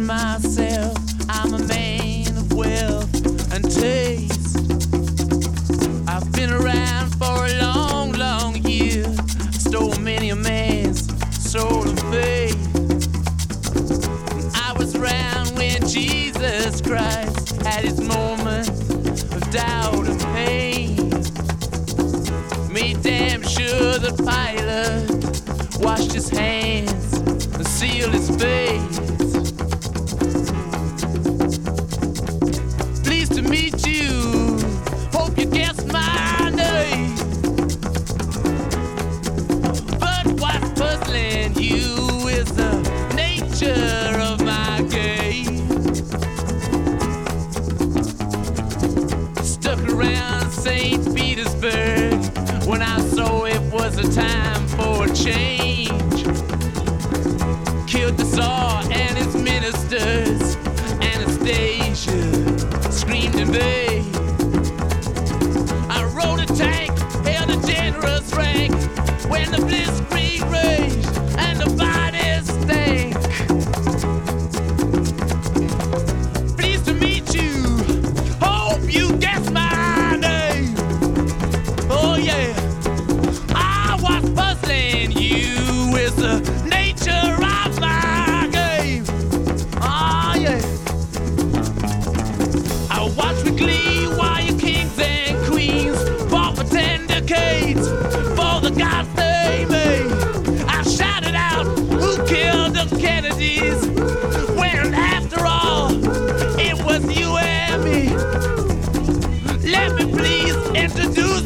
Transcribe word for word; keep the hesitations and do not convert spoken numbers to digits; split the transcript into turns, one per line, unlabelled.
myself, I'm a man of wealth and taste. I've been around for a long, long year. Stole many a man's soul of faith. I was around when Jesus Christ had his moment of doubt and pain. Made damn sure that Pilate washed his hands and sealed his face. Pleased to meet you, hope you guessed my name. But what's puzzling you is the nature of my game. Stuck around Saint Petersburg when I saw it was a time for a change. Killed the Tsar and his ministers. Anastasia screamed in vain. I rode a tank, held a generous rank when the blitzkrieg raged and the bodies stank. Pleased to meet you, hope you guessed my name. Oh yeah, I was puzzling you with the nature of my game. Oh yeah, I watched with glee while your kings and queens fought for ten decades for the gods they made. I shouted out, who killed the Kennedys? When after all, it was you and me. Let me please introduce